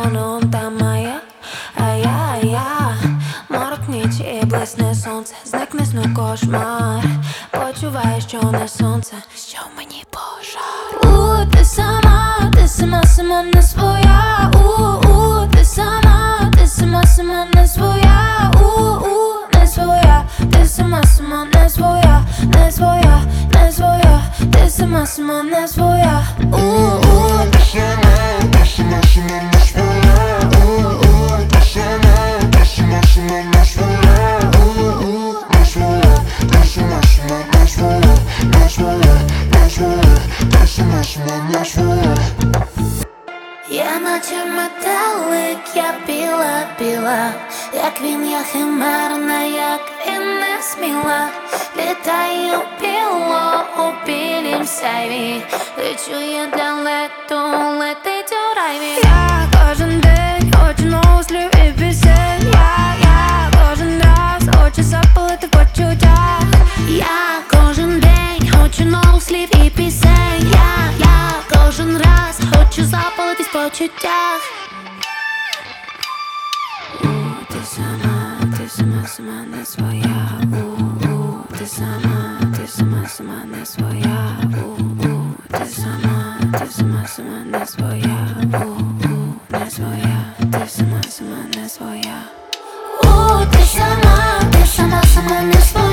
он там, а я морок ніч і блисне сонце, зникне сну кошмар. Почуваю, що не сонце, що в мені пожар. Ти сама, сама не своя. Ти сама, сама не своя. Не своя, ти сама, сама не своя. Не своя, не своя, ти сама, сама не своя. Ти сама, сама не своя. Ти сама, сама не своя. Не своя, ти сама, сама не своя. Не своя, не своя, ти сама, сама не своя. Я наче метелик, я біла, як він, я химерна, як він не сміла. Літаю біло у білім сяйві, лечу я далеко, летить у райві. Я кожен день хочу нових слів і пісень. Я кожен раз хочу запалити почуття. Я кожен день хочу нових слів і пісень. Я кожен раз хочу запалитись в почуттях. Ти сама, сама не своя. Ти сама, сама не своя. Ти сама, сама не своя. Не своя, ти сама, сама не своя. Ти сама, сама не своя.